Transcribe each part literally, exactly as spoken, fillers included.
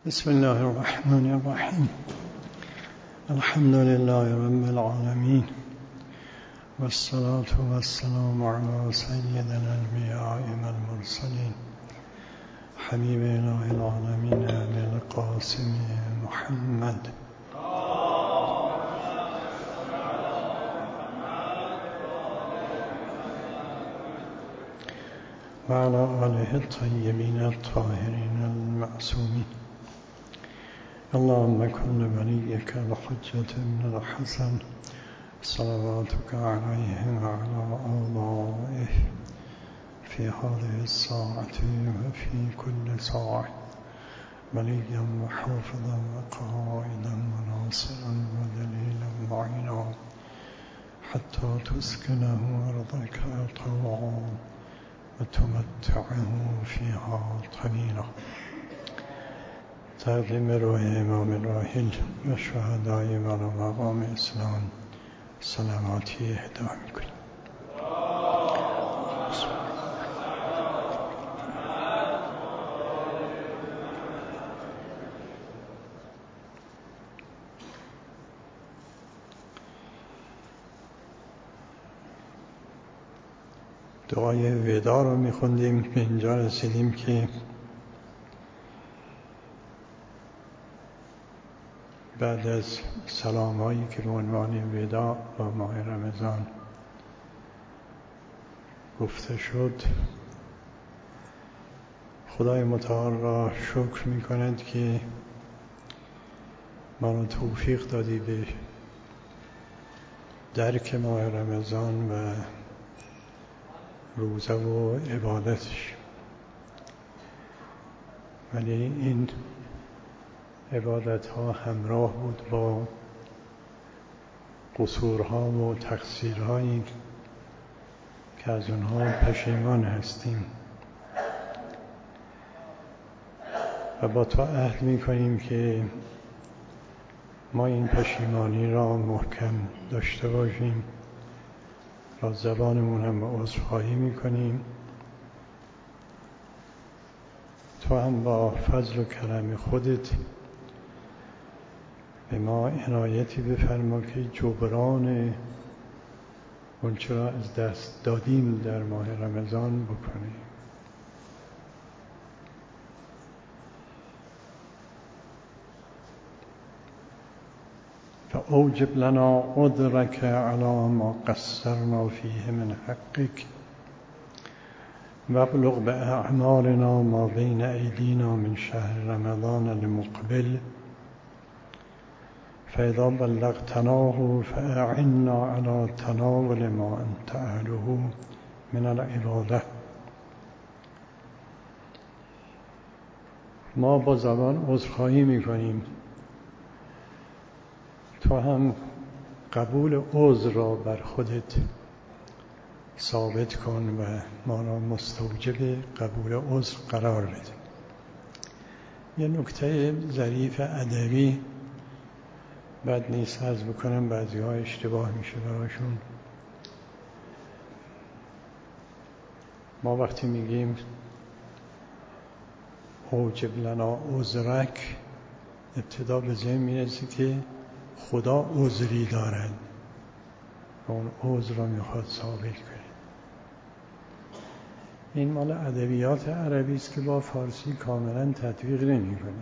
بسم الله الرحمن الرحیم. الحمد لله رب العالمین والصلاة والسلام على سيدنا الأنبياء والمرسلين حبيب إله العالمين أبي القاسم محمد وعلى آله الطيبين الطاهرين المعصومين. اللهم كن لوليك الحجة بن الحسن صلواتك عليه وعلى آبائه في هذه الساعة وفي كل ساعة وليا وحافظا وقائدا وناصرا ودليلا معينا حتى تسكنه أرضك طوعا وتمتعه فيها طويلا. تقدیم روح امام راحل و شهدای و مقام اسلام صلواتی اهدا میکنیم. دعای ودا رو میخوندیم. به اینجا رسیدیم که بعد از سلام‌هایی که به عنوان ودا با ماه رمضان گفته شد، خدای متعال را شکر می‌کند که ما را توفیق دادی به درک ماه رمضان و روزه و عبادتش. ولی این عبادت ها همراه بود با قصورها و تقصیرهایی که از اونها پشیمان هستیم و با تو عهد می کنیم که ما این پشیمانی را محکم داشته باشیم. با زبانمون هم عذرخواهی می کنیم. تو هم با فضل و کرم خودت به ما عنایتی بفرما که جبران اونچه را از دست دادیم در ماه رمضان بکنیم. فأوجب لنا قدرك على ما قصرنا فيه من حقك وابلغ بأعمالنا ما بين أيدينا من شهر رمضان المقبل فإذا بلغتناه فأعنا على تناول ما أنت أهله من العبادة. ما با زبان عذرخواهی میکنیم. تو هم قبول عذر را بر خودت ثابت کن و ما را مستوجب قبول عذر قرار بده. یه نکته ظریف ادبی بد نیست عرض بکنم، بعضی ها اشتباه میشه براشون. ما وقتی میگیم اوجب لنا عذرک، ابتدا به ذهن میرسه که خدا عذری دارد و اون عذر را میخواد ثابت کنه. این مال ادبیات عربی است که با فارسی کاملا تطبیق نمیکنه.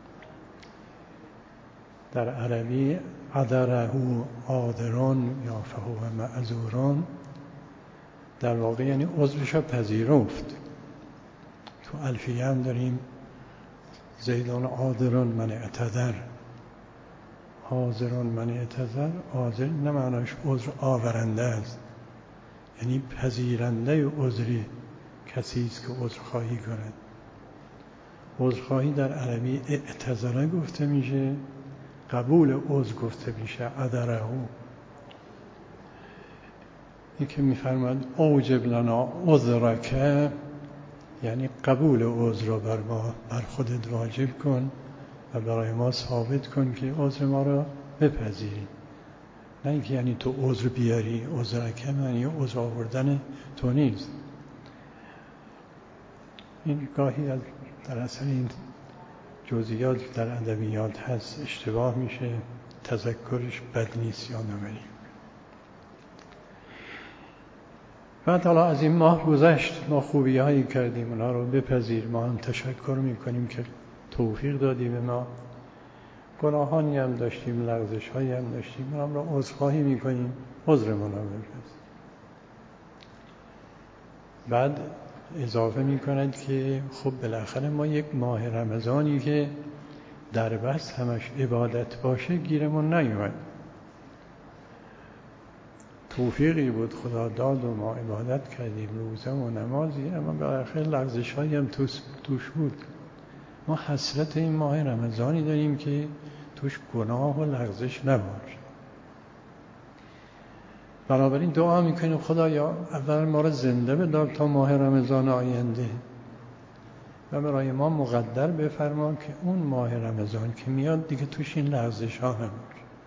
در عربی عذره عاذرون یا فهو معذورون در واقع یعنی عذرش را پذیرفت. تو الفیه هم داریم زیدان عاذرون من اعتذر، عاذرون من اعتذر. عاذر نه معناش عذر آورنده است، یعنی پذیرنده عذری کسی است که عذرخواهی کند. عذرخواهی در عربی اعتذر گفته میشه، قبول عذر گفته میشه عذره. این که میفرماد اوجب لنا عذرک یعنی قبول عذر را بر ما بر خودت واجب کن و برای ما ثابت کن که عذر ما را بپذیری. نه اینکه یعنی تو عذر بیاری. عذرک معنی عذر آوردن تو نیست. این گاهی در اصل این جزئیات در ادبیات هست اشتباه میشه، تذکرش بد نیست یادآوری. بعد حالا از این ماه گذشت، ما خوبی هایی کردیم، اونا رو بپذیر، ما هم تشکر میکنیم که توفیق دادی به ما. گناهانی هم داشتیم، لغزش هایی هم داشتیم، ما هم را عذرخواهی میکنیم، عذرمون رو بپذیر. بعد اضافه میکند که خب بالاخره ما یک ماه رمضانی که در بس همش عبادت باشه گیرمون نیومد. توفیقی بود خدا داد و ما عبادت کردیم، روزه و نمازی، اما بالاخره لغزش هایی هم توش, توش بود. ما حسرت این ماه رمضانی داریم که توش گناه و لغزش نباشه. بنابراین دعا میکنیم خدایا اول ما را زنده بدار تا ماه رمضان آینده و برای ما مقدر بفرما که اون ماه رمضان که میاد دیگه توش این لغزش ها نباشه.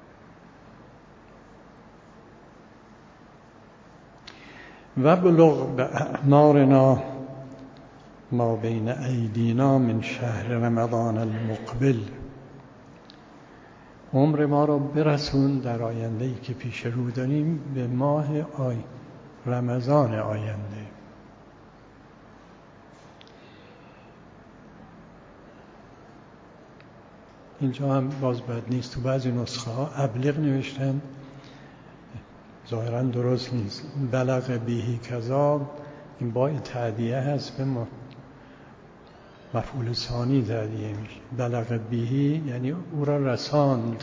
و بلغ به اعمارنا ما بین ایدینا من شهر رمضان المقبل، عمر ما را برسون در آینده‌ای که پیش رو داریم به ماه آی رمضان آینده. اینجا هم باز بد نیست، تو بعضی نسخه ها ابلغ نوشتن، ظاهرا درست نیست. بلغ بیهی کذا، این با تعدیه هست، به مفعول ثانی تعدیه میشه. بلغ بیهی یعنی او را رساند،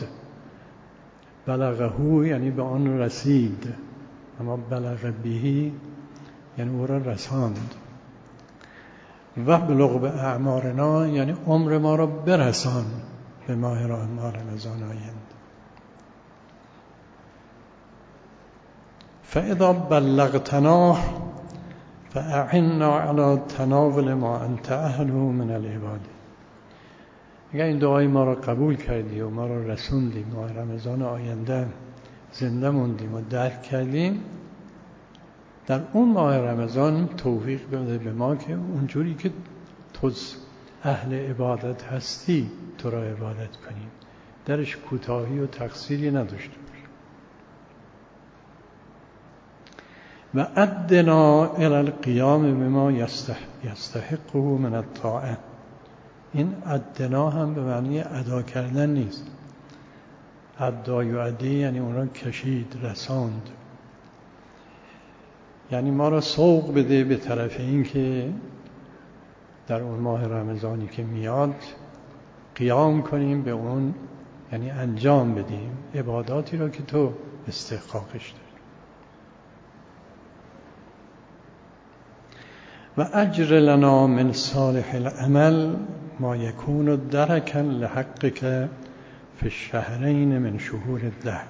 بلغهو یعنی به آن رسید، اما بلغ بیهی یعنی او را رساند. و بلغ به اعمارنا یعنی عمر ما را برسان به ماه رمضان آینده. فاذا بلغتنا فاعنا على تناول ما انت اهله من العباد. اگر این دعای ما را قبول کردی و ما را رسوندی، ماه رمضان آینده زنده موندیم و درک کردیم، در اون ماه رمضان توفیق بده به ما که اونجوری که تو اهل عبادت هستی تو را عبادت کنیم، درش کوتاهی و تقصیری نداشته باش. و ادنا الی القیام بما یستحقه من الطاعه. این ادنا هم به معنی ادا کردن نیست. ادا یؤدی یعنی اون را کشید، رساند، یعنی ما را سوق بده به طرف این که در اون ماه رمضانی که میاد قیام کنیم به اون، یعنی انجام بدیم عباداتی را که تو استحقاقش داری. و اجر لنا من صالح العمل ما یکون درکا لحقک فی الشهرین من شهور الدهر.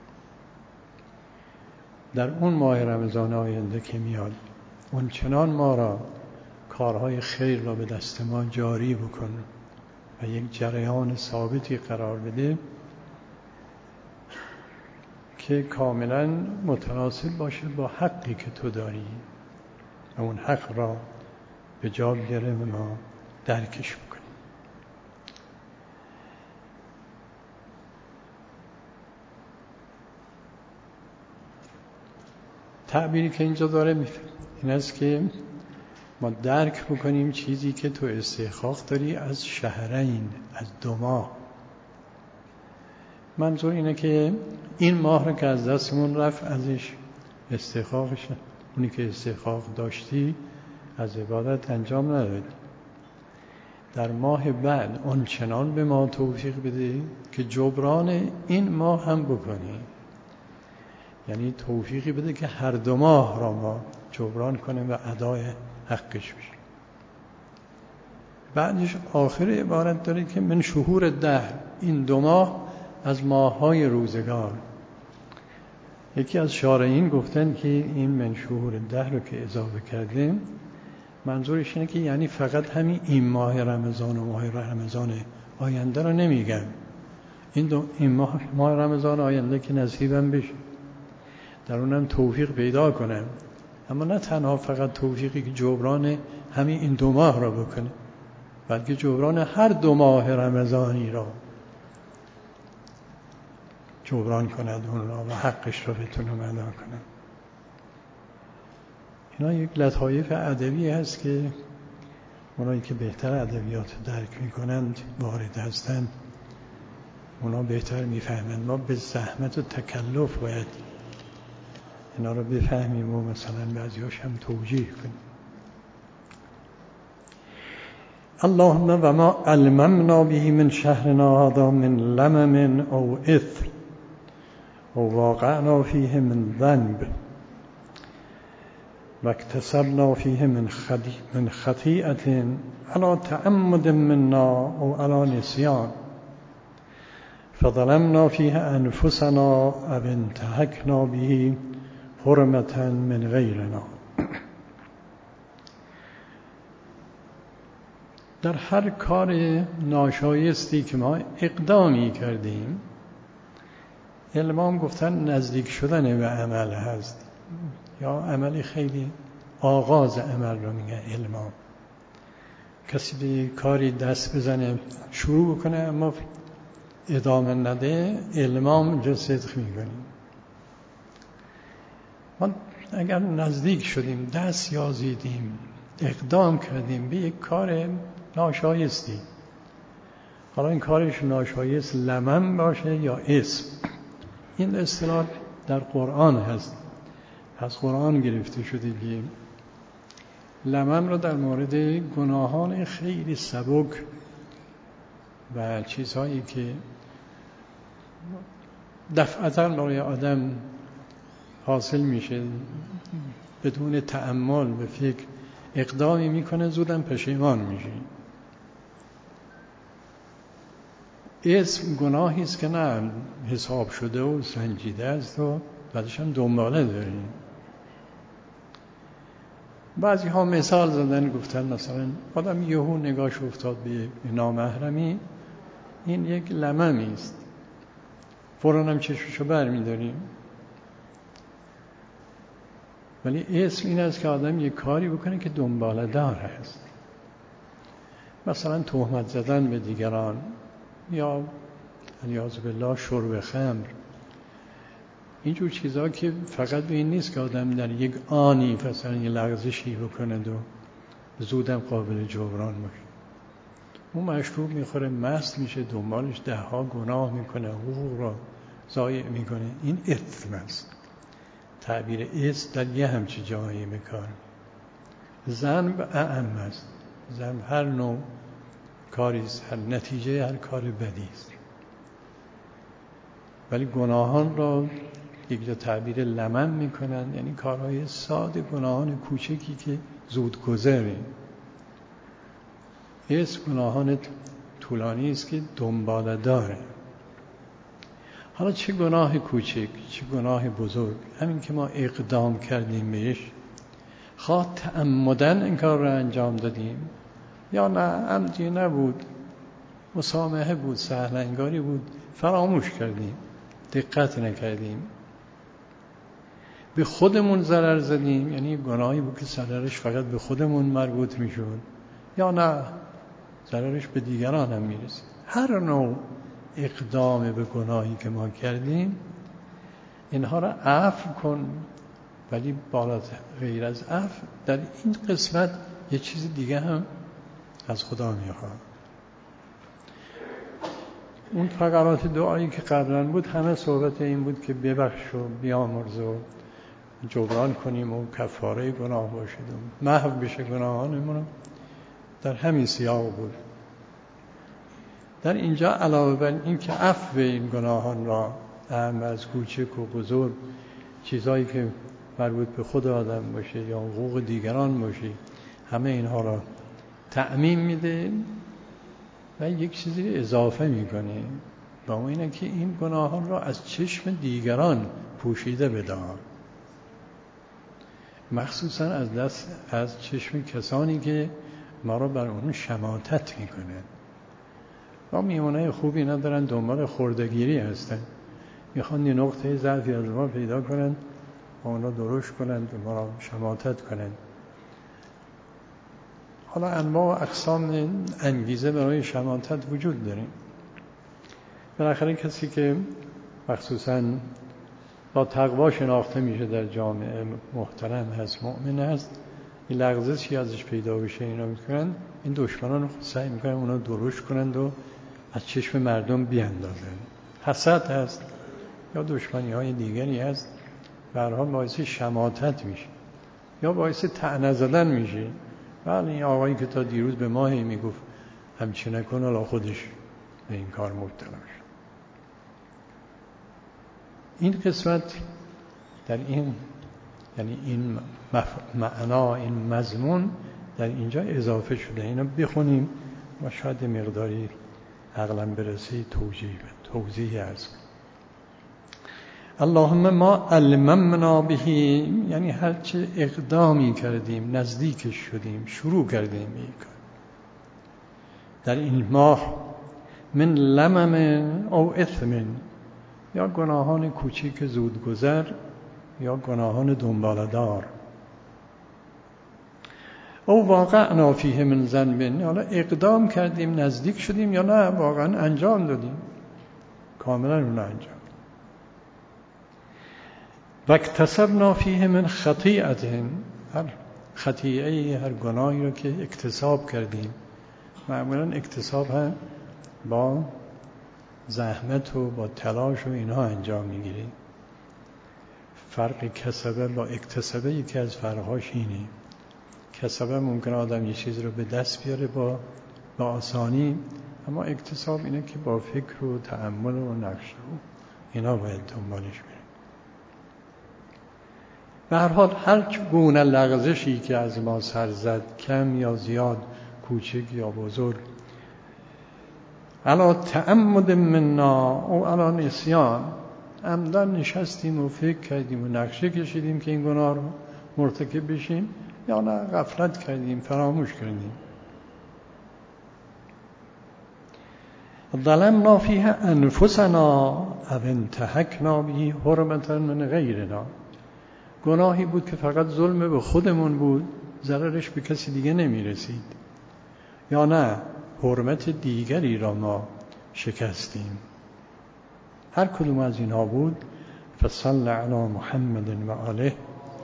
در اون ماه رمضان آینده که میاد اون چنان ما را کارهای خیر را به دست ما جاری بکن و یک جریان ثابتی قرار بده که کاملا متناسب باشه با حقی که تو داری و اون حق را به جا بیاره و ما درکش بکنیم. تعبیری که اینجا داره میفهم این است که ما درک بکنیم چیزی که تو استحقاق داری از شهرین، از دو ماه. منظور اینه که این ماه رو که از دستمون رفت ازش استحقاقش، اونی که استحقاق داشتی از عبادت انجام ندادی. در ماه بعد اون چنان به ما توفیق بده که جبران این ماه هم بکنی، یعنی توفیقی بده که هر دو ماه را ما جبران کنیم و ادای حقش بشه. بعدش آخر عبارت داره که من شهور الدهر، این دو ماه از ماه‌های روزگار. یکی از شارعین گفتن که این من شهور الدهر رو که اضافه کردیم منظورش اینه که یعنی فقط همین این ماه رمضان و ماه رمضان آینده رو نمیگم، این دو این ماه, ماه رمضان آینده که نصیبم بشه، در اونم توفیق پیدا کنم، اما نه تنها فقط توفیقی که جبران همین این دو ماه را بکنه، بلکه جبران هر دو ماه رمضانی را جبران کند اون را و حقش را بتونم ادا کنم. اینا یک لطایف ادبی هست که اونایی که بهتر ادبیات درک میکنند وارد هستند اونا بهتر میفهمند. ما به زحمت و تکلف باید اینا رو بفهمیم و مثلا بعضیاش هم توجیه کنیم. اللهم و ما علمنا به من شهرنا هذا من لمم او اثم او واقعنا فيه من ذنب و اکتسبنا فيه من من خطیئة على تعمد منا او على نسیان فظلمنا فيه انفسنا او انتهكنا به حرمة من غیرنا. در هر کار ناشایستی که ما اقدامی کردیم، علما گفتن نزدیک شدن به عمل هست یا عملی خیلی آغاز عمل رو میگن علما. کسی به کاری دست بزنه شروع بکنه اما ادامه نده، علما اونجا صدق میکنیم. ما اگر نزدیک شدیم، دست یازیدیم، اقدام کردیم به یک کار ناشایستی، حالا این کارش ناشایست لمم باشه یا اسم، این اصطلاح در قرآن هست، از قرآن گرفته شده. که لمم رو در مورد گناهان خیلی سبک و چیزهایی که دفعتاً برای آدم حاصل میشه بدون تأمل به فکر اقدامی میکنه زودم پشیمان میشه. اسم گناهی است که نه حساب شده و سنجیده است و بعدش هم دنباله داریم. بعضی ها مثال زدن گفتن مثلا آدم یهو نگاهش افتاد به نامحرمی، این یک لممی است، فوراً هم چشمشو بر می‌داریم. ولی اسم این است که آدم یک کاری بکنه که دنباله دار هست، مثلا تهمت زدن به دیگران یا علیاذ بالله شرب خمر. اینجور چیزها که فقط به این نیست که آدم در یک آنی مثلا یه لغزشی بکنه و زودم قابل جبران باشه. اون مشروب میخوره، مست میشه، دنبالش ده ها گناه میکنه، حقوق را ضایع میکنه. این اثم است. تعبیر اثم در یه همچی جایی میکار. ذنب اعم است. ذنب هر نوع کاریست، هر نتیجه هر کار بدی است. ولی گناهان را یک جا تعبیر لمم میکنن، یعنی کارهای ساده، گناهان کوچکی که زود گذره. اسم گناهان طولانی است که دنباله داره. حالا چه گناه کوچک چه گناه بزرگ، همین که ما اقدام کردیم بهش، خواه تعمدن این کار را انجام دادیم یا نه عمدی نبود، مسامحه بود، سهل انگاری بود، فراموش کردیم، دقت نکردیم، به خودمون ضرر زدیم، یعنی گناهی بود که ضررش فقط به خودمون مربوط میشد، یا نه ضررش به دیگران هم میرسید. هر نوع اقدام به گناهی که ما کردیم اینها را عفو کن. ولی بالاتر غیر از عفو در این قسمت یه چیز دیگه هم از خدا میخواد. اون فقرات دعایی که قبلا بود همه صحبت این بود که ببخش و بیامرز و جبران کنیم و کفاره گناه باشد و محو بشه گناهانمون، در همین سیاق بود. در اینجا علاوه بر این که عفو این گناهان را اهم از کوچک و بزرگ، چیزایی که مربوط به خود آدم باشه یا حقوق دیگران باشه، همه اینها را تعمیم میده و یک چیزی اضافه میکنه، با اون اینه که این گناهان را از چشم دیگران پوشیده بدار، مخصوصا از دست از چشم کسانی که ما را بر اون شماتت میکنه. ما میمونه خوبی ندارن، دنبال خردگیری هستن، میخوان یه نقطه ضعفی از ما پیدا کنن و اونا درشت کنن و ما را شماتت کنن. حالا انواع و اقسام انگیزه برای شماتت وجود داریم. بالاخره کسی که مخصوصاً با تقوا شناخته میشه در جامعه محترم هست، مؤمن هست، این لغزشی ازش پیدا بشه اینا میکنن، این دشمنان سعی میکنن اونا درشت کنند و از چشم مردم بیاندازن. حسد هست یا دشمنی های دیگری هست، به هر حال باعث شماتت میشه یا باعث طعنه زدن میشه. بله این آقایی که تا دیروز به ما هی میگفت همچی نکن، حالا خودش به این کار مبتلا شد. این قسمت در این یعنی این معنا، این مضمون در اینجا اضافه شده. اینو بخونیم و شاید مقداری عقلا برسی توجیه توضیح هست. اللهم ما علمنا به، یعنی هرچه اقدامی کردیم، نزدیکش شدیم، شروع کردیم این کار در این ماه، من لمم او اثم، یا گناهان کوچیک زودگذر یا گناهان دنباله‌دار، او واقعنا فیه من ذنب، حالا اقدام کردیم نزدیک شدیم یا نه واقعا انجام دادیم، کاملا اون انجام، و اکتسبنا فیه من خطیئت، هر خطیئه، هر گناهی رو که اکتساب کردیم، معمولا اکتساب هم با زحمت و با تلاش و اینها انجام میگیریم. فرق کسبه با اکتسابه یکی از فرقهاش اینه. کسبه ممکنه آدم یه چیز رو به دست بیاره با با آسانی، اما اکتساب اینه که با فکر و تأمل و نقشه و اینا باید دنبالش بریم. به هر حال هر گونه لغزشی که از ما سر زد، کم یا زیاد، کوچک یا بزرگ، علا تعمد منا او علا نسیان، عمدن نشستیم و فکر کردیم و نقشه کشیدیم که این گناه رو مرتکب بشیم، یا نه غفلت کردیم، فراموش کردیم. ظلمنا فیها انفسنا او انتهکنا به حرمتا من غیرنا، گناهی بود که فقط ظلم به خودمون بود، ضررش به کسی دیگه نمی رسید، یا نه حرمت دیگری را ما شکستیم. هر کدوم از اینها بود. فصل علی محمد و آله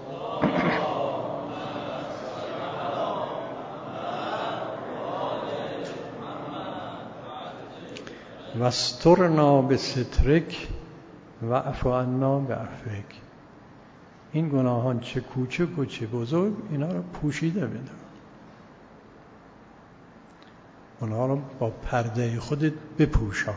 واسترنا بسترک و عفو عنا بعفوک، این گناهان چه کوچک و چه بزرگ اینا رو پوشیده بده، اونها رو با پرده خودت بپوشان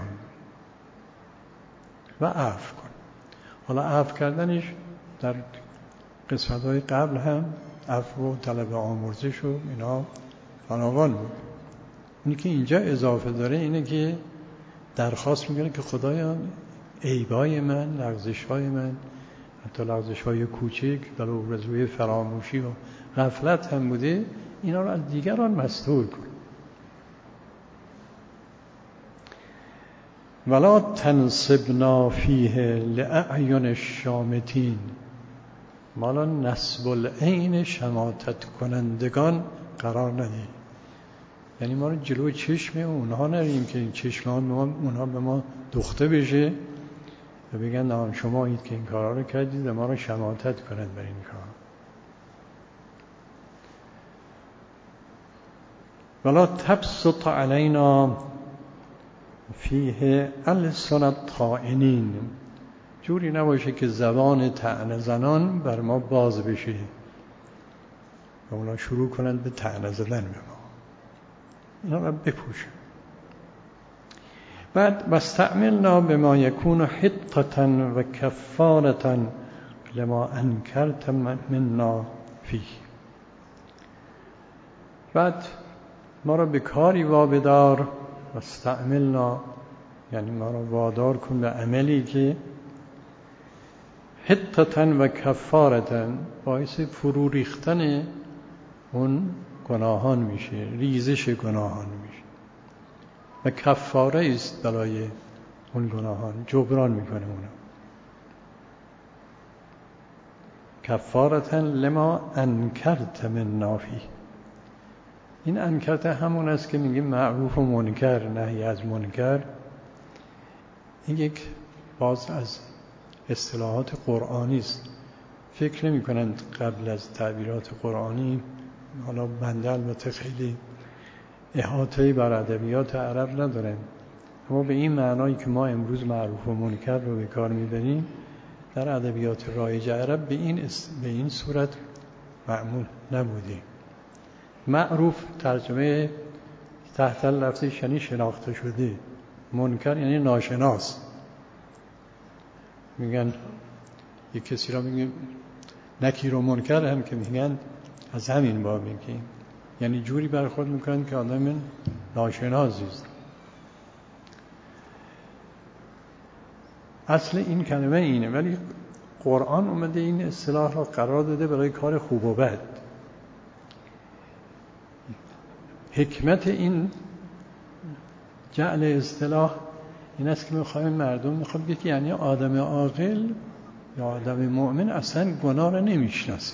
و عفو کن. حالا عفو کردنش در قسمت‌های قبل هم عفو و طلب آمرزش و اینا فراوان بود. اونی که اینجا اضافه داره اینه که درخواست میکنه که خدایا عیبای من، لغزش‌های من، حتی لغزش‌های کوچک ولو از روی فراموشی و غفلت هم بوده، اینا رو از دیگران مستور کن. ولا تنصبنا فیه لأعین الشامتین، مالا نصب العین شماتت کنندگان قرار ندهیم، یعنی ما رو جلوی چشم اونها نریم که این چشم اونها به ما دوخته بشه و بگن نه شما اید که این کارا رو کردید و ما رو شماتت کنند بر این کار. ولا تبسط علینا فیه السن الطائنین، جوری نباشه که زبان طعنه زنان بر ما باز بشه و اونا شروع کنند به طعنه زدن به ما، اینا رو بپوشن. بعد واستعملنا بما یکون حطة و کفارة لما انکرت منا فیه، بعد ما رو به کاری وابدار، واستعملنا یعنی ما رو وادار کن به عملی که حطة و کفارة باعث فرو ریختن اون گناهان میشه، ریزش گناهان میشه و کفاره است برای اون گناهان، جبران میکنه اونا. کفارة لما انکرت منا فیه، این انکرته همون است که میگیم معروف و منکر، نهی از منکر. این یک باز از اصطلاحات قرآنی است. فکر نمی کنند قبل از تعبیرات قرآنی، حالا بنده البته خیلی احاطه‌ای بر ادبیات عرب ندارم، اما به این معنایی که ما امروز معروف و منکر رو به کار میبریم در ادبیات رایج عرب به این به این صورت معمول نبوده. معروف ترجمه تحت لفظش یعنی شناخته شده، منکر یعنی ناشناس. میگن یک کسی را میگن نکیر و منکر، هم که میگن از همین باب میگیم، یعنی جوری برخورد میکنن که آدم ناشناسی است. اصل این کلمه اینه، ولی قرآن اومده این اصطلاح را قرار داده برای کار خوب و بد. حکمت این جعل اصطلاح این است که میخوایم مردم میخواد بگه یعنی آدم عاقل یا آدم مؤمن اصلا گناه را نمیشناسه.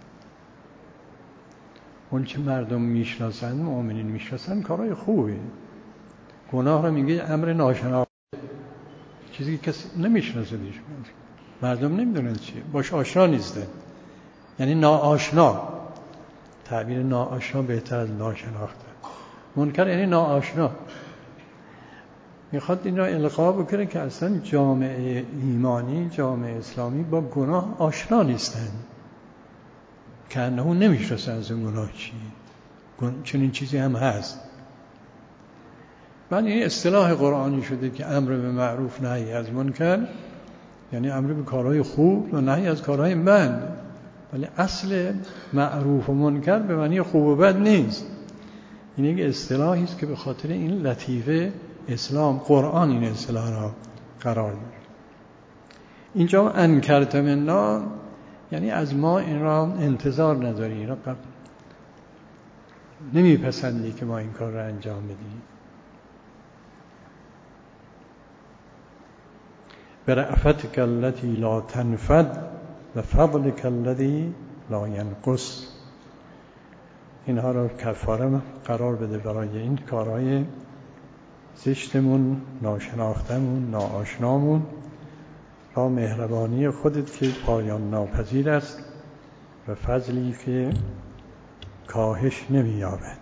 اون چه مردم میشناسن، مؤمنین میشناسن، کارهای خوبه. گناه را میگه امر ناشناخته، چیزی که کسی نمیشناسه دیش، مردم نمیدونن چیه، باش آشنا نیستن، یعنی ناآشنا. تعبیر ناآشنا بهتر از ناشناخته. منکر یعنی ناآشنا. میخواد این را القا بکنه که اصلا جامعه ایمانی، جامعه اسلامی با گناه آشنا نیستن، که انه نمیشناسن از این گناه چیه. چنین چیزی هم هست. من این اصطلاح قرآنی شده که امر به معروف نهی از منکر، یعنی امر به کارهای خوب و نهی از کارهای بد. ولی اصل معروف و منکر به معنی خوب و بد نیست. این یک اصطلاحی است که به خاطر این لطیفه اسلام، قرآن این اصطلاح را قرار داد. اینجا انکرت منا یعنی از ما این را انتظار نداری، این را قبل نمیپسندی که ما این کار را انجام بدیم. برأفتک التي لا تنفد و فضلک الذی لا ینقص. اینها را کفاره قرار بده برای این کارهای زشتمون، ناشناختمون، ناآشنامون، با مهربانی خودت که پایان ناپذیر است و فضلی که کاهش نمی‌یابد.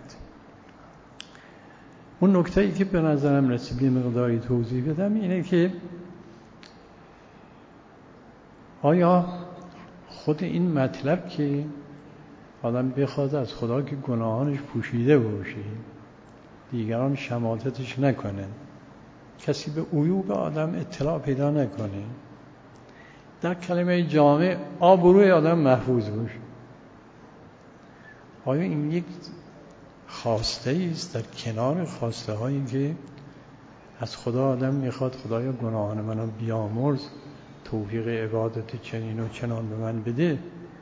اون نکته‌ای که به نظرم رسید یه مقداری توضیح بدم اینه که آیا خود این مطلب که آدم بخواد از خدا که گناهانش پوشیده باشه، دیگران شماتتش نکنه، کسی به عیوب آدم اطلاع پیدا نکنه، در کلمه جامع آبروی آدم محفوظ باشه، آیا این یک خواسته است در کنار خواسته هایی که از خدا آدم میخواد خدایا گناهان منو بیامرز، توفیق عبادت چنین و چنان به من بده؟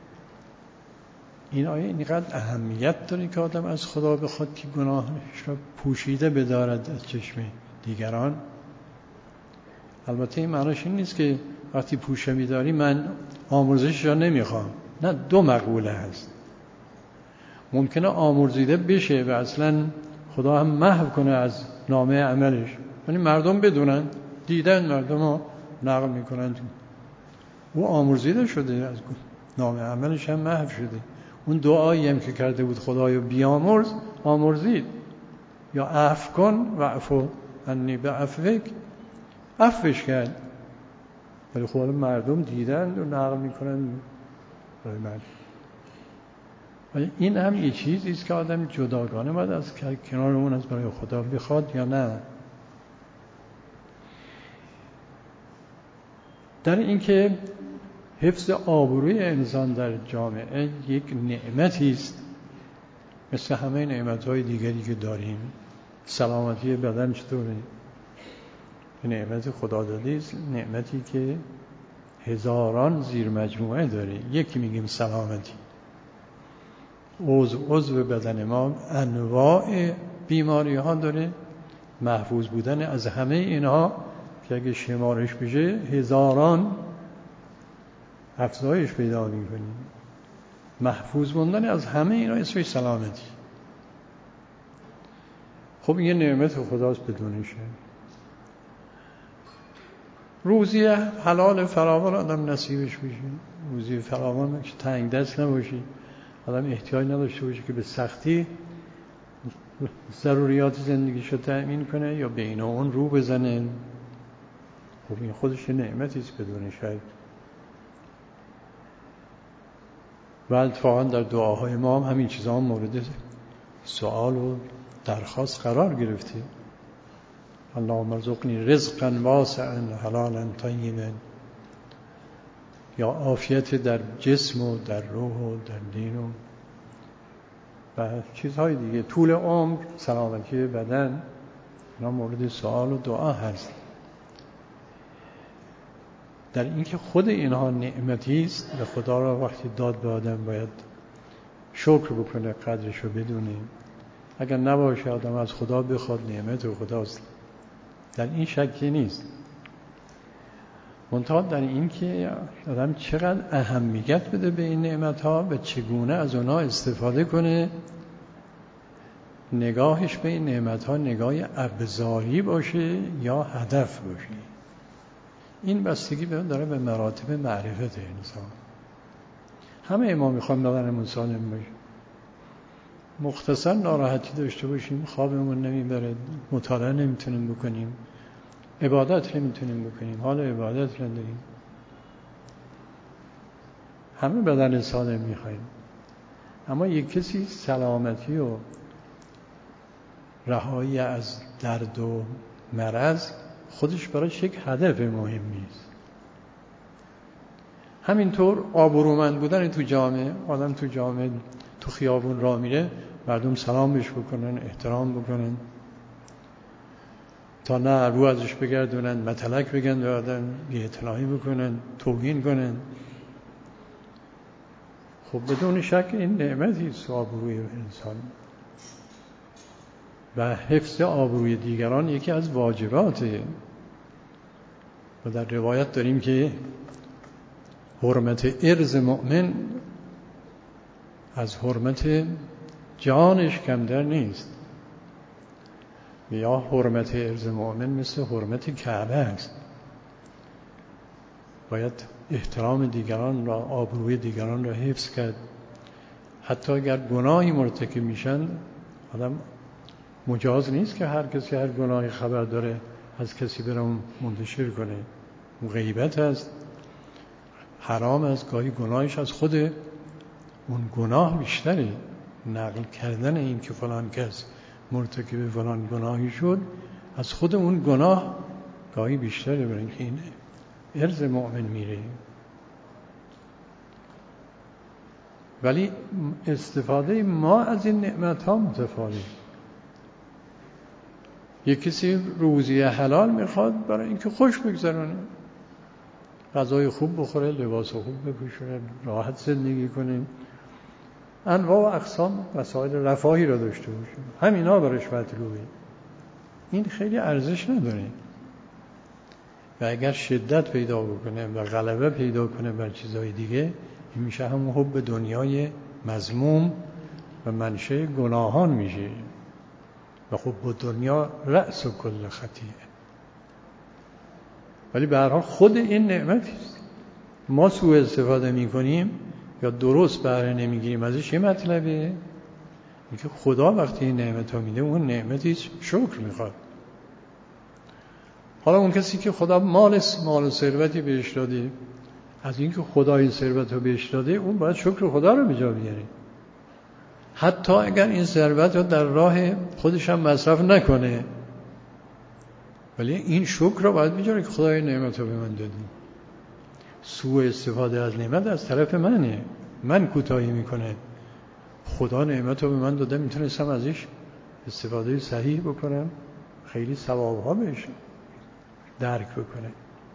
این آیا اینقدر اهمیت داره که آدم از خدا بخواد که گناهش را پوشیده بدارد از چشم دیگران؟ البته این معناش این نیست که وقتی پوشه میداری من آمرزش را نمیخوام. نه، دو مقوله هست. ممکنه آمرزیده بشه و اصلا خدا هم محو کنه از نامه عملش، ولی مردم بدونن، دیدن، مردم ها نقل میکنن او آمرزیده شده، از نامه عملش هم محو شده. اون دعایی هم که کرده بود خدایا بیامرز، آمرزید. یا عفو کن و عفو انی بعفوک، عفوش کرد، ولی خب مردم دیدن و نقل میکنن برای مردم. ولی این هم یه چیزی است که آدم جداگانه باید از کنار اون از برای خدا بخواد یا نه. در این که حفظ آبروی انسان در جامعه یک نعمتی است، مثل همه نعمت‌های دیگری که داریم. سلامتی بدن چطوره؟ نعمت خدا داده است، نعمتی که هزاران زیر مجموعه داره. یکی میگیم سلامتی، عضو عضو بدن ما انواع بیماری ها داره، محفوظ بودن از همه اینها که اگه شمارش بشه هزاران افزایش پیدا میکنیم. محفوظ موندن از همه اینا اسمش سلامتی. خب این یه نعمت خداست بدونشه. روزی حلال فراوان آدم نصیبش بشه، روزی فراوان که تنگ دست نباشی، آدم احتیاج نداشته باشه که به سختی ضروریات زندگیشو تأمین کنه یا بین اون رو بزنه. خب این خودش نعمتی است بدون شک. و اتفاقا در دعاهای ما هم همین چیزا هم مورد سوال و درخواست قرار گرفته. اللهم ارزقنی رزقا واسعا حلالا طیبا، یا عافیت در جسم و در روح و در دین و و چیزهای دیگه، طول عمر، سلامتی بدن، اینا مورد سوال و دعا هست. در اینکه خود اینها نعمتی است و خدا را وقتی داد به آدم باید شکر بکنه، قدرش رو بدونه. اگر نباشه آدم از خدا بخواد، نعمت خداست، در این شکی نیست. منتها در این که آدم چقدر اهمیت بده به این نعمت‌ها و چگونه از اونها استفاده کنه، نگاهش به این نعمت‌ها نگاه ابزاری باشه یا هدف باشه. این بستگی داره به مراتب معرفت انسان. همه ما میخوام بدنمون سالم باشه، مختصر ناراحتی داشته باشیم، خوابمون نمیبره، مطالعه نمیتونیم بکنیم، عبادت نمیتونیم بکنیم، حال عبادت نداریم. همه بدن سالم میخوایم، اما یک کسی سلامتی و رهایی از درد و مرض خودش براش یک هدف مهمی است. همینطور آبرومند بودن تو جامعه، آدم تو جامعه تو خیابون راه میره، مردم سلام بهش بکنن، احترام بکنن، تا نه رو ازش بگردونن، متلک بگن به آدم، بی‌اعتنایی بکنن، توهین کنن. خب بدون شک این نعمتی است آبروی انسان، و حفظ آبروی دیگران یکی از واجباته. و در روایت داریم که حرمت عرض مؤمن از حرمت جانش کمتر نیست، یا حرمت عرض مؤمن مثل حرمت کعبه است. باید احترام دیگران را، آبروی دیگران را حفظ کرد. حتی اگر گناهی مرتکب میشن، آدم مجاز نیست که هر کسی هر گناهی خبر داره از کسی برام منتشر کنه. غیبت است، حرام است. گاهی گناهش از خود اون گناه بیشتره. نقل کردن این که فلان کس مرتکب فلان گناهی شد از خود اون گناه گاهی بیشتره، برای اینکه این عرض مؤمن میره. ولی استفاده ما از این نعمت ها متفاوته. یک کسی روزی حلال میخواد برای اینکه خوش بگذرونه، غذای خوب بخوره، لباس خوب بپوشه، راحت زندگی کنه، انواع و اقسام وسایل رفاهی را داشته باشه، همینا برایش مطلوبه. این خیلی ارزش نداره. و اگر شدت پیدا بکنه و غلبه پیدا کنه بر چیزهای دیگه، این میشه همون حب دنیای مذموم و منشأ گناهان میشه. و حب دنیا رأس کل خطیئه. ولی به هر حال خود این نعمتی است. ما سوء استفاده میکنیم یا درست بهره نمیگیریم ازش. یه مطلبه اینکه خدا وقتی این نعمت ها میده، اون نعمتی شکر میخواد. حالا اون کسی که خدا مال مال و ثروتی بهش داده، از اینکه خدا این ثروت رو بهش داده، اون باید شکر خدا رو به جا بیاره. حتی اگر این ثروت رو در راه خودش هم مصرف نکنه، ولی این شکر رو باید بجاره که خدای نعمت رو به من داده. سوء استفاده از نعمت از طرف منه، من کوتاهی میکنه. خدا نعمت رو به من داده، میتونستم ازش استفاده صحیح بکنم، خیلی ثوابها بهش درک بکنه.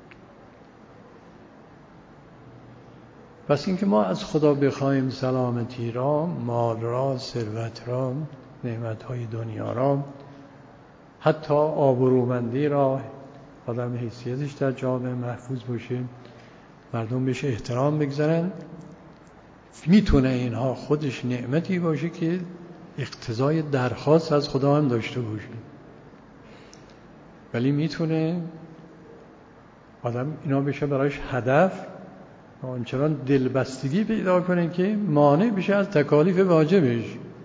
پس اینکه ما از خدا بخوایم سلامتی را، مال را، ثروت را، نعمتهای دنیا را، حتی آبرومندی را، آدم حیثیتش در جامعه محفوظ باشه، مردم بهش احترام بگذارن، میتونه اینها خودش نعمتی باشه که اقتضای درخواست از خدا هم داشته باشه، ولی میتونه آدم اینا بشه برایش هدف و آنچنان دلبستگی پیدا کنه که مانع بشه از تکالیف واجبش.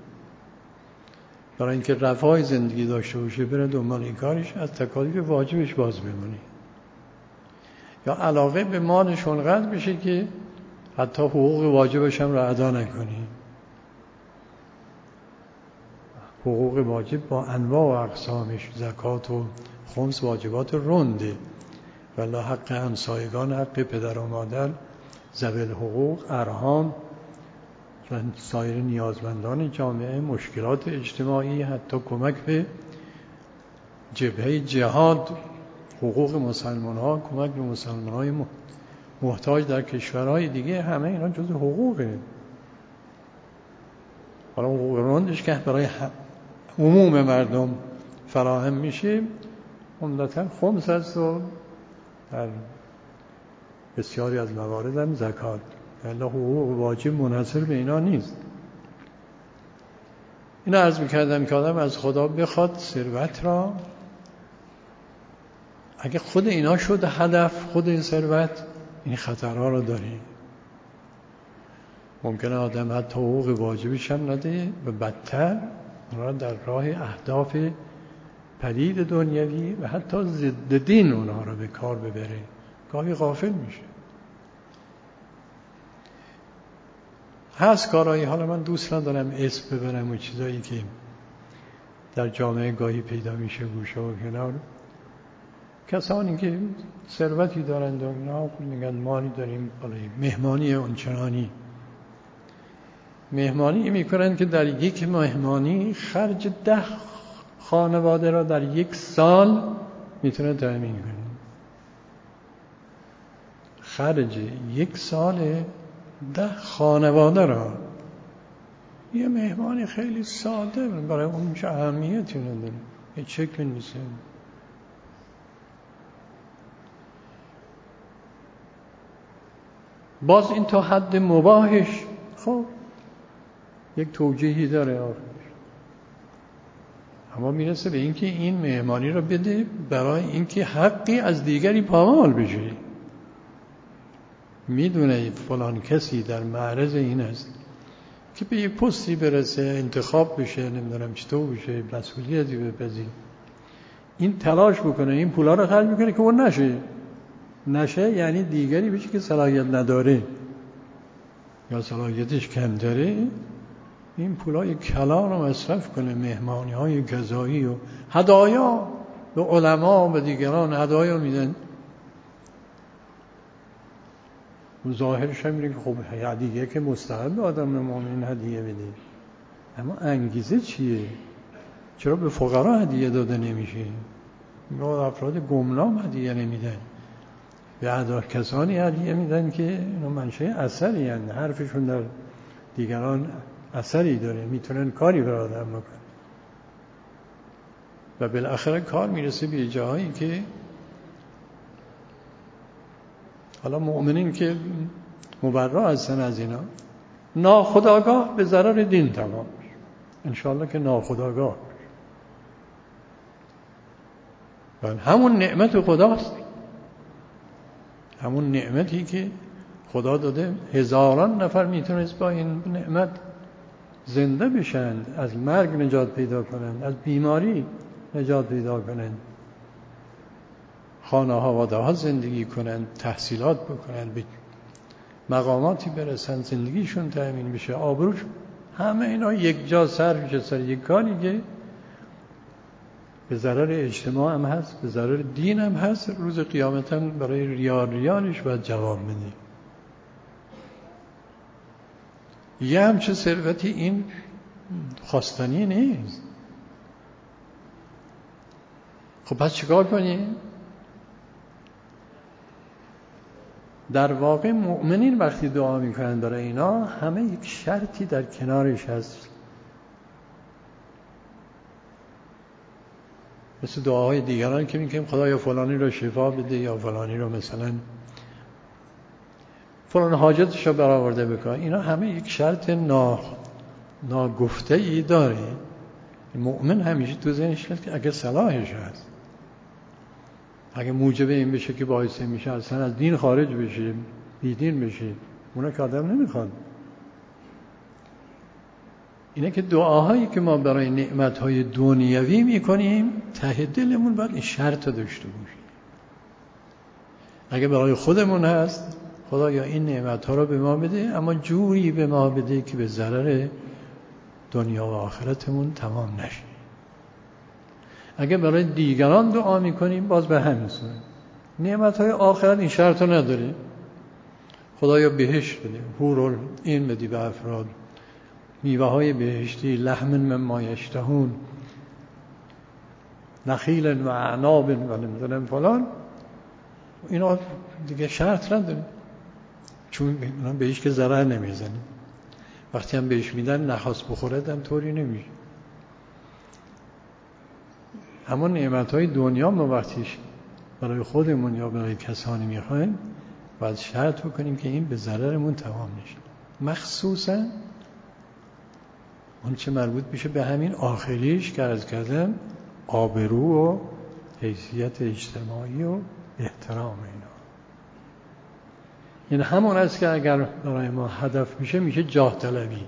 برای اینکه رفاه زندگی داشته باشه بره دنبال این کارش، از تکالیف واجبش باز بمونه. یا علاقه به مالش اونقدر بشه که حتی حقوق واجبش هم را ادا نکنی. حقوق واجب با انواع و اقسامش، زکات و خمس واجبات رنده، ولی حق همسایگان، حق پدر و مادر، ذوی الحقوق، ارحام و سایر نیازمندان جامعه، مشکلات اجتماعی، حتی کمک به جبهه جهاد، حقوق مسلمان ها، کمک به مسلمان های محتاج در کشورهای دیگه، همه اینا جز حقوقه. حالا حقوق رندش که برای عموم مردم فراهم میشه عمدتاً خمس است و در بسیاری از موارد هم زکات. الا حقوق واجب منحصر به اینا نیست. اینا عرض میکردم که آدم از خدا بخواد ثروت را، اگه خود اینا شد هدف، خود این ثروت، این خطرها رو داره. ممکنه آدم حتی حقوق واجبش هم نده و بدتر را در راه اهداف پدید دنیوی و حتی ضد دین اونها رو به کار ببره، گاهی غافل میشه. هست کارهایی، حالا من دوست ندارم اسم ببرم و چیزایی که در جامعه گاهی پیدا میشه گوشه و کنار، کسانی که ثروتی دارند و اینا میگن مالی داریم، مهمانی اونچنانی مهمانی میکنن که در یک مهمانی خرج ده خانواده را در یک سال میتونه تأمین کنه. خرج یک سال ده خانواده را. یه مهمانی خیلی ساده برای اون چه اهمیتی نداره، یه شکل نیست. باز این تا حد مباحش خب یک توجیهی داره آخرش، اما میرسه به اینکه این مهمانی رو بده برای اینکه حقی از دیگری پامال بشه. میدونه فلان کسی در معرض این است که به یک پستی برسه، انتخاب بشه، نمیدونم چطور بشه، مسئولیتی بپذیره، این تلاش بکنه، این پولا رو خرج میکنه که اون نشه. نشه یعنی دیگری بشه که صلاحیت نداره یا صلاحیتش کم داره، این پولای کلا رو مصرف کنه، مهمانی های غذایی و هدایا به علما و دیگران هدایا میدن. ظاهرش هم میگه که خب هدیه که مستحب آدم مؤمن هدیه بده، اما انگیزه چیه؟ چرا به فقرا هدیه داده نمیشه؟ به افراد گمنام هدیه نمیدن، به اعداد کسانی هدیه میدن که اینا منشأ اثری هستند، حرفشون در دیگران اثری داره، میتونن کاری بر آدم بکنن و بالاخره کار میرسه به جایی که حالا مؤمنین که مبرا هستن از اینا، ناخودآگاه به ضرر دین تمام. انشاءالله که ناخودآگاه و همون نعمت خداست، همون نعمتی که خدا داده. هزاران نفر میتونست با این نعمت زنده بشن، از مرگ نجات پیدا کنن، از بیماری نجات پیدا کنن، خانه ها و دهها زندگی کنن، تحصیلات بکنن، به مقاماتی برسن، زندگیشون تأمین بشه، آبروشون، همه اینا یک جا صرف میشه سر یک کاری که به ضرر اجتماع هم هست، به ضرر دین هم هست. روز قیامت هم برای ریال ریالش باید جواب بدیم. یه همچه ثروتی این خواستنی نیست. خب پس چیکار کنیم؟ در واقع مؤمنین وقتی دعا میکنن برای اینا همه یک شرطی در کنارش هست، مثل دعاهای دیگران که میگیم خدایا فلانی رو شفا بده یا فلانی رو مثلا فلان حاجتش رو برآورده بکن. اینا همه یک شرط نا ناگفته ای داره. مؤمن همیشه تو ذهنش هست که اگه صلاحش هست، اگه موجب این بشه که باعث میشه اصلا از دین خارج بشه، بیدین بشه، اونا که آدم نمیخواد. اینه که دعاهایی که ما برای نعمتهای دنیوی میکنیم ته دلمون باید این شرط داشته باشیم. اگه برای خودمون هست خدایا این نعمتها رو به ما بده، اما جوری به ما بده که به ضرر دنیا و آخرتمون تمام نشه. اگه برای دیگران دعا میکنیم باز به همین صورت. نعمتهای آخرت این شرط رو نداره. خدایا بهشت بده، حور این بدی به افراد، میوه های بهشتی، لحم مما یشتهون، نخیل و اعناب و نمیدونم فلان، اینا دیگه شرط نداره، چون بهش که ضرر نمیزنه. وقتی هم بهش میدن نخواست بخورد هم طوری نمیشه. اما نعمتهای دنیا ما وقتیش برای خودمون یا برای کسانی میخوایم باید شرط بکنیم که این به ضررمون تمام نشه، مخصوصا اون چه مربوط میشه به همین آخریش که عرض کردم، آبرو و حیثیت اجتماعی و احترام اینا. این همون است که اگر برای ما هدف میشه میشه جاه طلبی.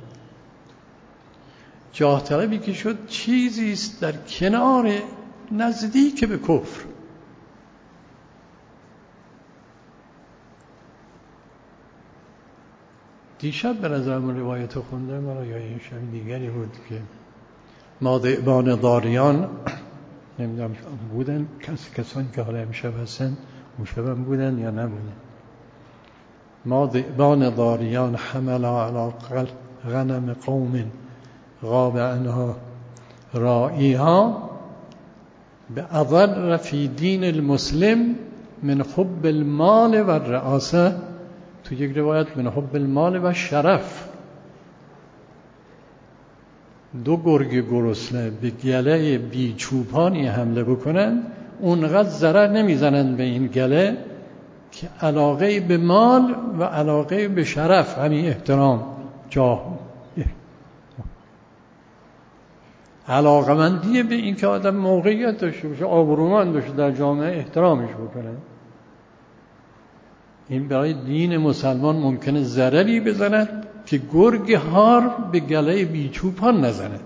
جاه طلبی که شد چیزی است در کنار نزدیک به کفر. دیشب به نظرم روایت خوندم، مرا یا این شب دیگری بود که مادعبان داریان نمیدونم بودن، کس کسانی که حالا امشب هستن مشبه بودن یا نبودن. مادعبان داریان حملا علی غنم قوم غاب عنها رائیها به اضر فی دین المسلم من حب المال و الرئاسه، تو یک روایت من حب المال و شرف. دو گرگ گرسنه به گله بی چوپانی حمله بکنن، اونقدر ضرر نمیزنن به این گله که علاقه به مال و علاقه به شرف، همین احترام، جاه، علاقمندی به این که آدم موقعیت داشته باشه، آبرومند باشه در جامعه، احترامش بکنه. این برای دین مسلمان ممکنه ضرری بزند که گرگ هار به گله بیچوپان نزند.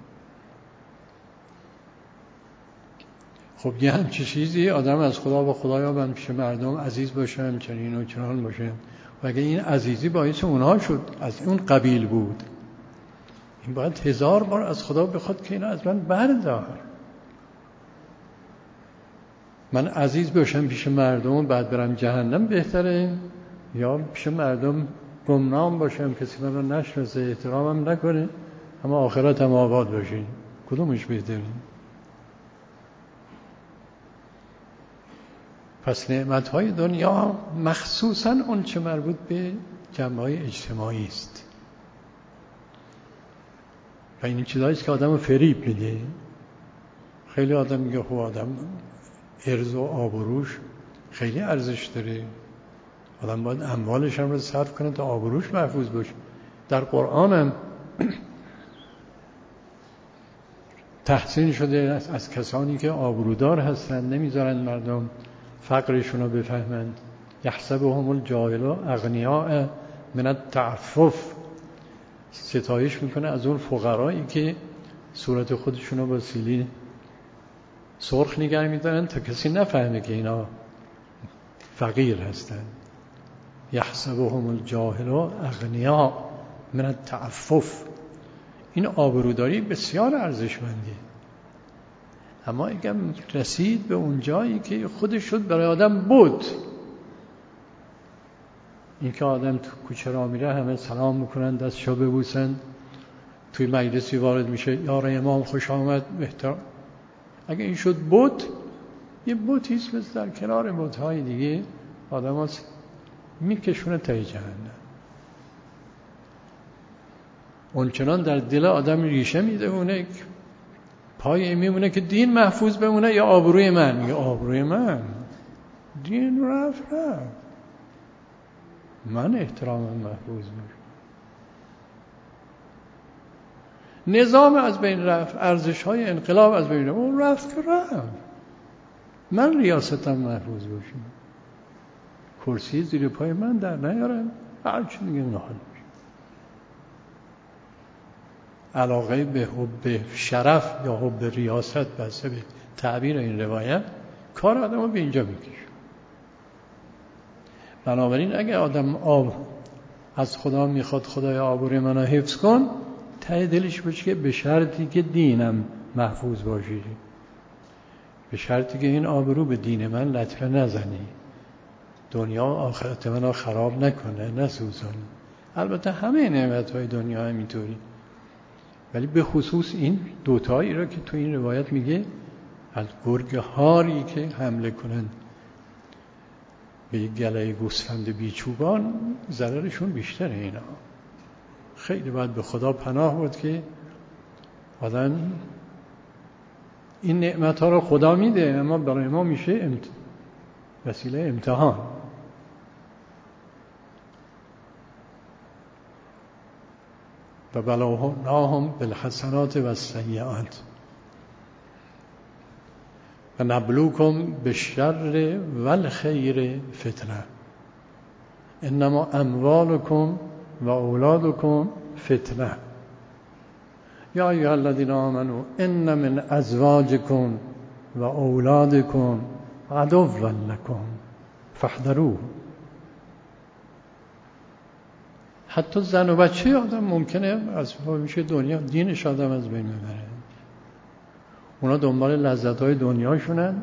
خب یه همچه چیزی آدم از خدا و خدایا من پیش مردم عزیز باشم، چنین و چنان باشم، و اگه این عزیزی باعث اونها شد، از اون قبیل بود، این باید هزار بار از خدا بخواد که اینا از من بردار. من عزیز باشم پیش مردم بعد برم جهنم بهتره، یا پیش مردم گمنام باشم کسی من رو نشناسه احترامم نکنه اما آخرتم آباد باشه؟ کدومش بهتره؟ پس نعمت‌های دنیا مخصوصاً اون چه مربوط به جنبه‌های اجتماعی است و این چیزایی است که آدمو فریب میده. خیلی آدم میگه خب آدم ارز و آبروش خیلی ارزش داره، آدم باید اموالش هم رو صرف کنه تا آبروش محفوظ باشه. در قرآن هم تحسین شده از, از کسانی که آبرودار هستن، نمیذارن مردم فقرشون رو بفهمند. یحسبهم الجاهل اغنیاء من التعفف، ستایش میکنه از اون فقرایی که صورت خودشون رو با سیلی سرخ نگه میدارن تا کسی نفهمه که اینا فقیر هستن. یحسبهم الجاهل اغنیاء من التعفف. این آبروداری بسیار ارزشمنده، اما اگر رسید به اون جایی که خودش شد برای آدم بود، این که آدم تو کوچه را میره همه سلام میکنن، دستشو ببوسن، توی مجلسی وارد میشه یار امام خوش آمد، احترام. اگه این شد بود، یه بوتیست مثل در کنار بوتهای دیگه آدم ها میکشونه تای جهنم. اونچنان در دل آدم ریشه میدونه، پای میمونه که دین محفوظ بمونه یا آبروی من. میگه آبروی من، دین رفت رفت، من احترامم محفوظ میشه. نظام از بین رفت، ارزش های انقلاب از بین رفت، اون رفت که رفت. من ریاستم محفوظ باشیم، کرسی زیر پای من در نیارن، هر چی میگه نحال میشه. علاقه به حب شرف یا حب ریاست بسته به تعبیر این روایت کار آدم رو به اینجا میکشه. بنابراین اگه آدم آب از خدا میخواد خدای آبروی منو حفظ کن، ته دلش باشه که به شرطی که دینم محفوظ باشی، به شرطی که این آبرو به دین من لطمه نزنی، دنیا آخرت منو خراب نکنه، نسوزانی. البته همه نعمت‌های دنیا همینطوری، ولی به خصوص این دوتایی را که تو این روایت میگه از گرگ هاری که حمله کنن به یک گله گوسفند بیچوبان ضررشون بیشتره. اینا خیلی باید به خدا پناه بود که آدم این نعمت ها رو خدا میده، اما برای ما میشه امت... وسیله امتحان. و بلوناهم بالحسنات و السیئات و نبلوکم بالشر والخیر فتنه انما اموالکم و اولادکم فتنه یا ایها الذین آمنوا ان من ازواجکم و اولادکم عدوا لکم فاحذروه. حتی زن و بچه آدم ممکنه از میشه دنیا دینش آدم از بین ببره. اونا دنبال لذت‌های دنیاشونن،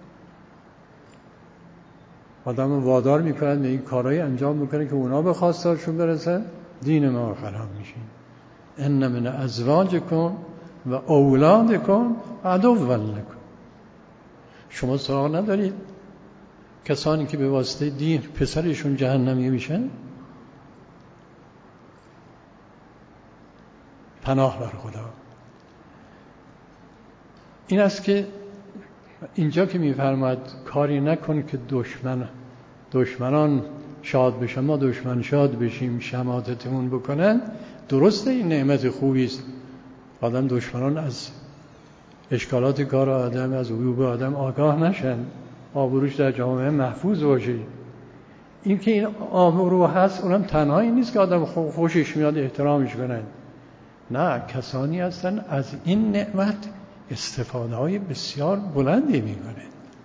آدم وادار میکنن به این کارهای انجام میکنه که اونا به خواستارشون برسن، دین ما خراب میشه. ان من ازواجکم و اولادکم عدوا لکم. شما سراغ ندارید کسانی که به واسطه دین پسرشون جهنمی میشن؟ پناه بر خدا. این است که اینجا که میفرماید کاری نکن که دشمن دشمنان شاد بشن، ما دشمن شاد بشیم، شماتتمون بکنن. درسته این نعمت خوبی است، آدم دشمنان از اشکالات کار آدم، از عیوب آدم آگاه نشن، آبروش در جامعه محفوظ باشه. این که این آبرو هست اونم تنهایی نیست که آدم خوشش میاد احترامش کنن، نه، کسانی هستن از این نعمت استفاده های بسیار بلندی میکنه.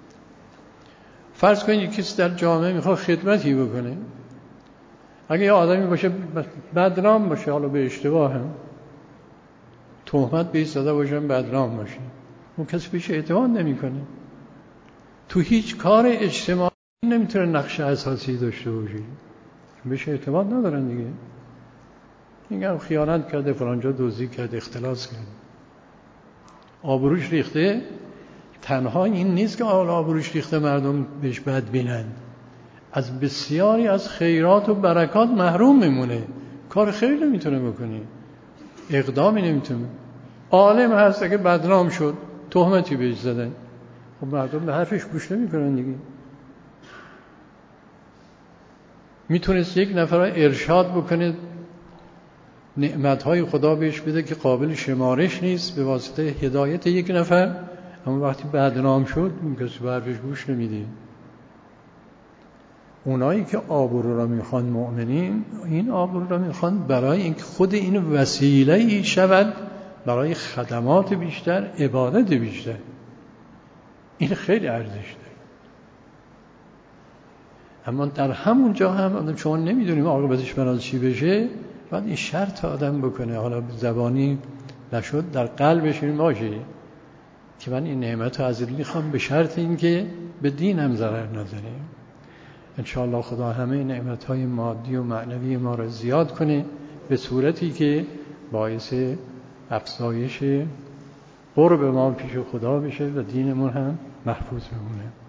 فرض کنید کسی در جامعه میخواد خدمتی بکنه، اگه یه آدمی باشه بدنام باشه، حالا به اشتباه هم تهمت بهش زده باشه بدنام باشه، اون کسی بهش اعتماد نمیکنه. تو هیچ کار اجتماعی نمیتونه نقش اساسی داشته باشه، بهش اعتماد ندارن دیگه. میگم خیانت کرده، فلانجا دزدی کرده، اختلاس کرده، آبروش ریخته. تنها این نیست که آبروش ریخته مردم بهش بد بینن، از بسیاری از خیرات و برکات محروم میمونه، کار خیر نمیتونه بکنه، اقدامی نمیتونه. عالم هست که بدنام شد، تهمتی بهش زدن، خب مردم به حرفش گوش نمیکنن دیگه. میتونست یک نفر ارشاد بکنه، نعمتهای خدا بهش بده که قابل شمارش نیست به واسطه هدایت یک نفر، اما وقتی بدنام شد اون کسی به حرفش گوش نمیده. اونایی که آبرو را میخوان مؤمنین، این آبرو را میخوان برای اینکه خود این وسیله‌ای شود برای خدمات بیشتر، عبادت بیشتر. این خیلی ارزش داره. اما در همون جا هم آدم شما نمیدونیم عاقبتش بناز چی بشه، باید این شرط آدم بکنه، حالا زبانی نشد در قلبش این باشه که من این نعمت رو از این میخوام به شرط این که به دینم ضرر نزنه. انشاءالله خدا همه نعمتهای مادی و معنوی ما رو زیاد کنه به صورتی که باعث افزایش قرب ما پیش خدا بشه و دینمون هم محفوظ بمونه.